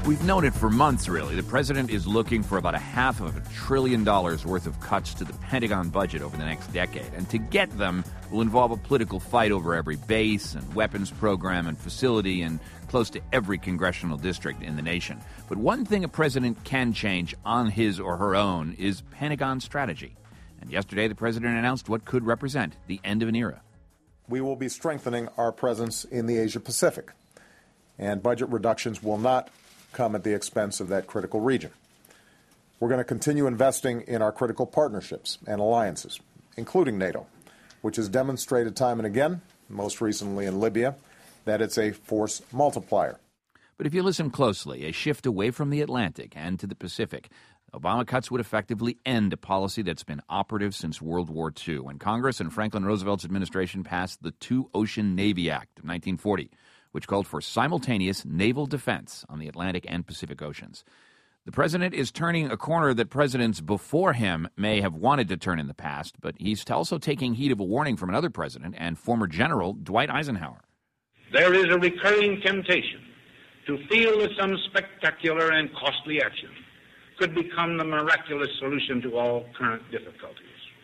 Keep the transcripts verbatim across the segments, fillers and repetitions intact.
We've known it for months, really. The president is looking for about a half of a trillion dollars worth of cuts to the Pentagon budget over the next decade. And to get them will involve a political fight over every base and weapons program and facility in close to every congressional district in the nation. But one thing a president can change on his or her own is Pentagon strategy. And yesterday, the president announced what could represent the end of an era. We will be strengthening our presence in the Asia Pacific, and budget reductions will not come at the expense of that critical region. We're going to continue investing in our critical partnerships and alliances, including NATO, which has demonstrated time and again, most recently in Libya, that it's a force multiplier. But if you listen closely, a shift away from the Atlantic and to the Pacific, Obama cuts would effectively end a policy that's been operative since World War Two, when Congress and Franklin Roosevelt's administration passed the Two-Ocean Navy Act of nineteen forty, which called for simultaneous naval defense on the Atlantic and Pacific Oceans. The president is turning a corner that presidents before him may have wanted to turn in the past, but he's also taking heed of a warning from another president and former General Dwight Eisenhower. There is a recurring temptation to feel that some spectacular and costly action could become the miraculous solution to all current difficulties.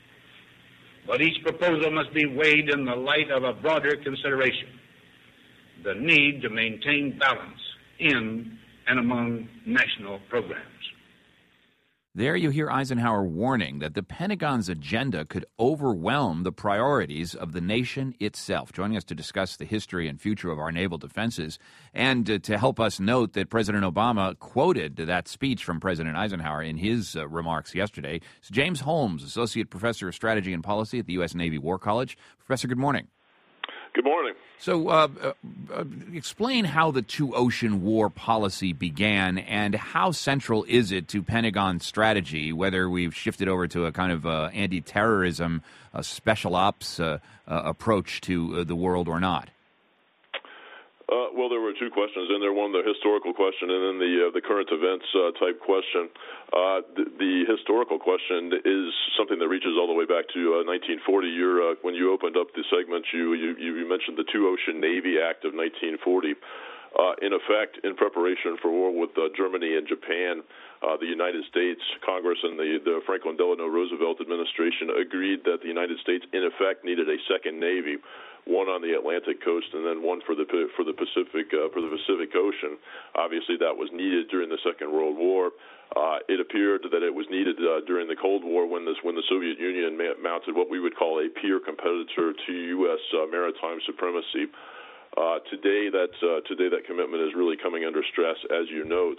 But each proposal must be weighed in the light of a broader consideration: the need to maintain balance in and among national programs. There you hear Eisenhower warning that the Pentagon's agenda could overwhelm the priorities of the nation itself. Joining us to discuss the history and future of our naval defenses and uh, to help us note that President Obama quoted that speech from President Eisenhower in his uh, remarks yesterday is James Holmes, Associate Professor of Strategy and Policy at the U S Navy War College. Professor, good morning. Good morning. So uh, uh, explain how the two-ocean war policy began and how central is it to Pentagon strategy, whether we've shifted over to a kind of uh, anti-terrorism, uh, special ops uh, uh, approach to uh, the world or not? Uh, well, there were two questions in there. One, the historical question, and then the uh, the current events uh, type question. Uh, the, the historical question is something that reaches all the way back to uh, nineteen forty. You're, uh, when you opened up the segment, you, you, you mentioned the Two-Ocean Navy Act of nineteen forty. Uh, in effect, in preparation for war with uh, Germany and Japan, uh, the United States, Congress, and the, the Franklin Delano Roosevelt administration agreed that the United States, in effect, needed a second navy, one on the Atlantic coast and then one for the for the Pacific uh, for the Pacific Ocean. Obviously, that was needed during the Second World War. Uh, it appeared that it was needed uh, during the Cold War when this when the Soviet Union ma- mounted what we would call a peer competitor to U S uh, maritime supremacy. Uh, today, that uh, today that commitment is really coming under stress, as you note.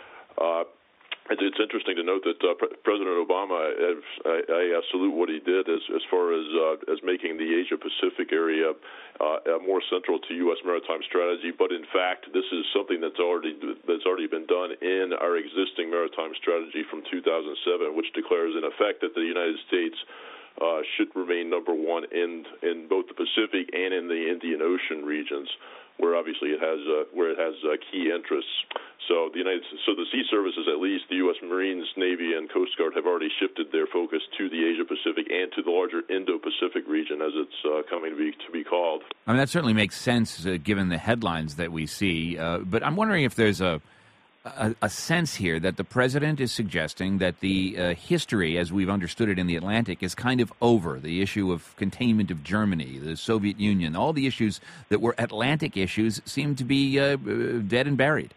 Uh, It's interesting to note that uh, Pre- President Obama, I, I, I salute what he did as, as far as uh, as making the Asia-Pacific area uh, more central to U S maritime strategy. But in fact, this is something that's already that's already been done in our existing maritime strategy from two thousand seven, which declares in effect that the United States uh, should remain number one in in both the Pacific and in the Indian Ocean regions, where obviously it has uh, where it has uh, key interests. So the United, so the sea services, at least the U S Marines, Navy, and Coast Guard, have already shifted their focus to the Asia Pacific and to the larger Indo-Pacific region, as it's uh, coming to be to be called. I mean, that certainly makes sense uh, given the headlines that we see. Uh, but I'm wondering if there's a A, a sense here that the president is suggesting that the uh, history, as we've understood it in the Atlantic, is kind of over. The issue of containment of Germany, the Soviet Union, all the issues that were Atlantic issues seem to be uh, dead and buried.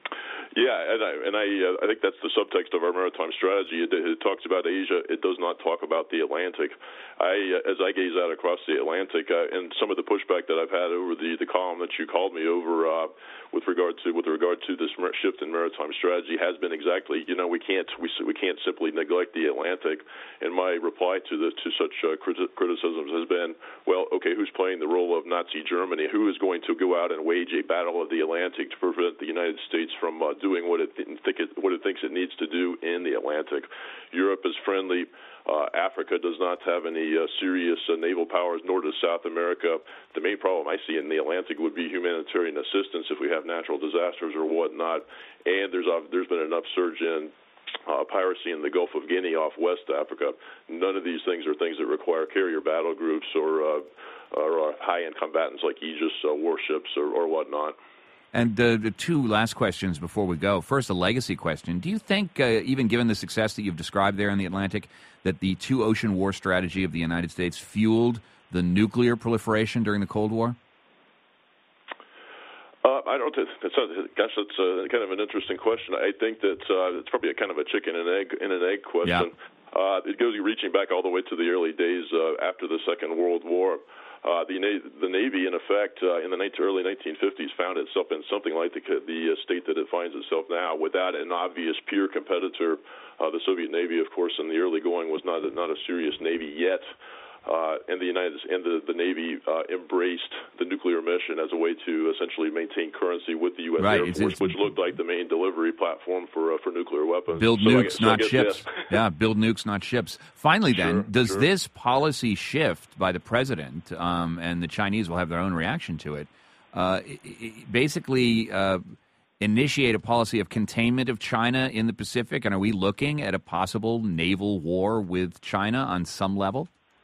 Yeah, and I and I, uh, I think that's the subtext of our maritime strategy. It, it talks about Asia. It does not talk about the Atlantic. I, uh, as I gaze out across the Atlantic, uh, and some of the pushback that I've had over the, the column that you called me over uh, with regard to with regard to this shift in maritime strategy has been exactly, you know, we can't we we can't simply neglect the Atlantic. And my reply to the to such uh, criti- criticisms has been, well, okay, who's playing the role of Nazi Germany? Who is going to go out and wage a battle of the Atlantic to prevent the United States from uh, doing what it, th- think it what it thinks it needs to do in the Atlantic? Europe is friendly. Uh, Africa does not have any uh, serious uh, naval powers, nor does South America. The main problem I see in the Atlantic would be humanitarian assistance if we have natural disasters or whatnot. And there's uh, there's been an upsurge in uh, piracy in the Gulf of Guinea off West Africa. None of these things are things that require carrier battle groups or, uh, or uh, high-end combatants like Aegis uh, warships or, or whatnot. And uh, the two last questions before we go. First, a legacy question. Do you think, uh, even given the success that you've described there in the Atlantic, that the two-ocean war strategy of the United States fueled the nuclear proliferation during the Cold War? Uh, I don't. That's a, gosh, that's a, kind of an interesting question. I think that uh, it's probably a kind of a chicken and egg in an egg question. Yeah. Uh, it goes reaching back all the way to the early days uh, after the Second World War. Uh, the, the Navy, in effect, uh, in the early nineteen fifties, found itself in something like the, the state that it finds itself now, without an obvious peer competitor. Uh, the Soviet Navy, of course, in the early going was not a, not a serious Navy yet. Uh, and the United and the, the Navy uh, embraced the nuclear mission as a way to essentially maintain currency with the U S Right. Air It's, Force, it's, which looked like the main delivery platform for uh, for nuclear weapons. Build so nukes, guess, not so ships. Yes. Yeah, build nukes, not ships. Finally, then, Sure, does sure. this policy shift by the president, um, and the Chinese will have their own reaction to it, uh, i- i- basically uh, initiate a policy of containment of China in the Pacific? And are we looking at a possible naval war with China on some level?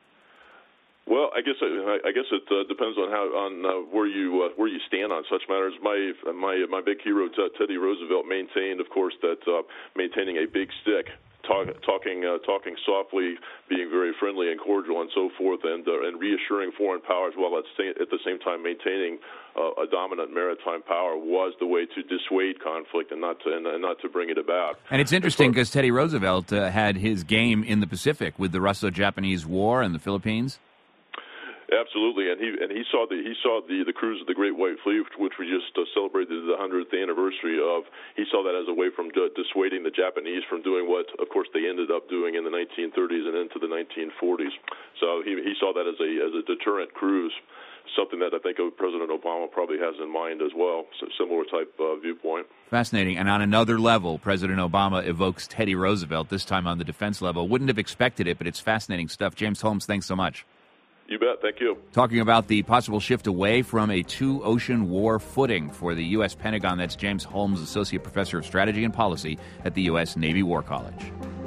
Well, I guess I, I guess it uh, depends on how on uh, where you uh, where you stand on such matters. My my my big hero uh, Teddy Roosevelt maintained, of course, that uh, maintaining a big stick, talk, talking uh, talking softly, being very friendly and cordial, and so forth, and uh, and reassuring foreign powers while at, sta- at the same time maintaining uh, a dominant maritime power was the way to dissuade conflict and not to and, and not to bring it about. And it's interesting because Teddy Roosevelt uh, had his game in the Pacific with the Russo-Japanese War and the Philippines. Absolutely, and he and he saw the he saw the, the cruise of the Great White Fleet, which we just uh, celebrated the hundredth anniversary of. He saw that as a way from d- dissuading the Japanese from doing what, of course, they ended up doing in the nineteen thirties and into the nineteen forties. So he he saw that as a as a deterrent cruise, something that I think President Obama probably has in mind as well. So similar type uh, viewpoint. Fascinating. And on another level, President Obama evokes Teddy Roosevelt, this time on the defense level. Wouldn't have expected it, but it's fascinating stuff. James Holmes, thanks so much. You bet. Thank you. Talking about the possible shift away from a two-ocean war footing for the U S. Pentagon. That's James Holmes, Associate Professor of Strategy and Policy at the U S. Navy War College.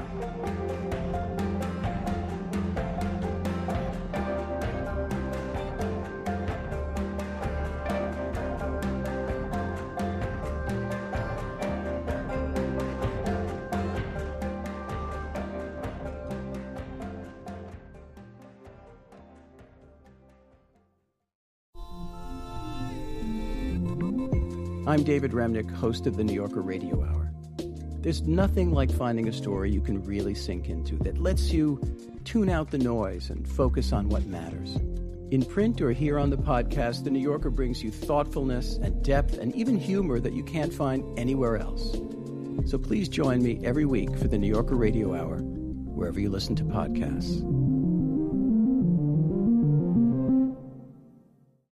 I'm David Remnick, host of the New Yorker Radio Hour. There's nothing like finding a story you can really sink into that lets you tune out the noise and focus on what matters. In print or here on the podcast, the New Yorker brings you thoughtfulness and depth and even humor that you can't find anywhere else. So please join me every week for the New Yorker Radio Hour, wherever you listen to podcasts.